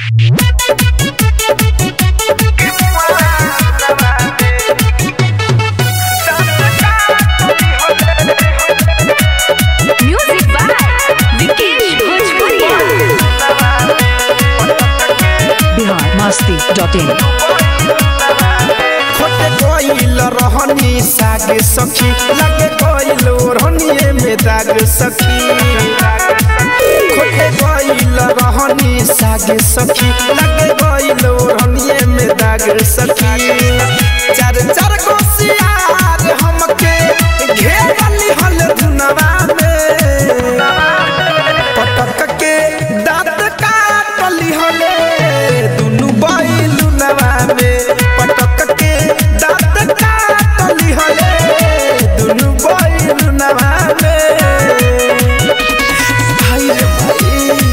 masti.in खोटे कोइल रहनी साग सखी लगे कोइल रहनिए में दाग सखी खोटे कोइल रहनी साग सखी लगे कोइल रहनिए में दाग सखी चार चार कोसियार हमके घेरली हल धुनवा में पटक के दांत काटली हले दुनु बैलु नवा में पटक के दांत काटली हले दुनु बैलु नवा में भाई रे भाई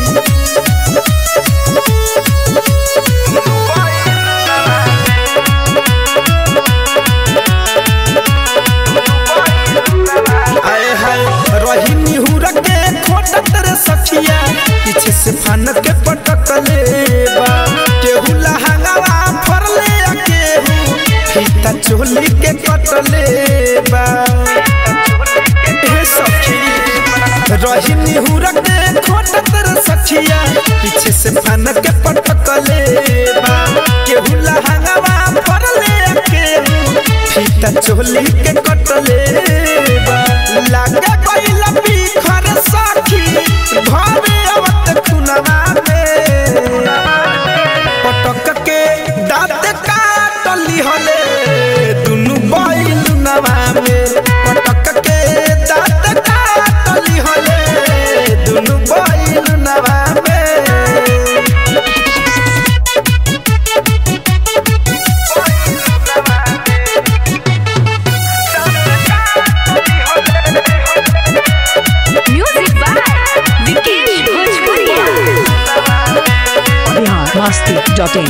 रहीनी हुर के खोटत सखिया पीछे से फान के पटक लेबा केहू लहंगावा फरले केहू फीता चोली के कट लेबा हे सखी रहीनी हुर के खोटत सखिया पीछे से फान के पटक लेबा केहू लहंगावा फरले केहू फीता चोली के कट लेबा लागे कोइला बिखर सखी घरे आवत खुनवा में पटक के दांत काटली हले दुनु बैलु नवा में पटक के दांत काटली हले दुनु बैलु नवा में masti.in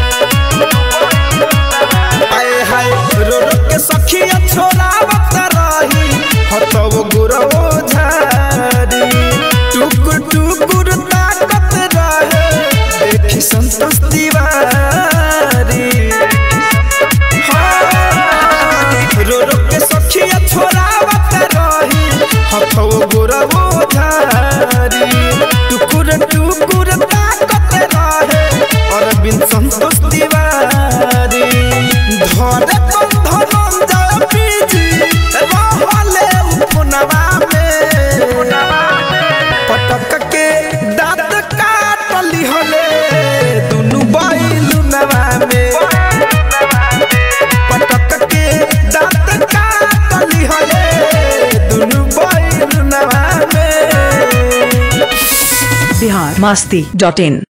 आए हाय रो रो के सखिया छोरावत रही हतव गुरवो झारी टुकुर टुकुर ताकत रहे देखी संतोष तिवारी रो रो के सखिया छोरावत रही हतव गुरवो झारी टुकुर टुकुर ताकत रहे अरविंद संतोष तिवारी धरे बंधन जय पीजी रहले उपनवा में पटक के दांत काटली हले दुनु बैलु नवा में पटक के दांत काटली हले दुनु बैलु नवा में masti.in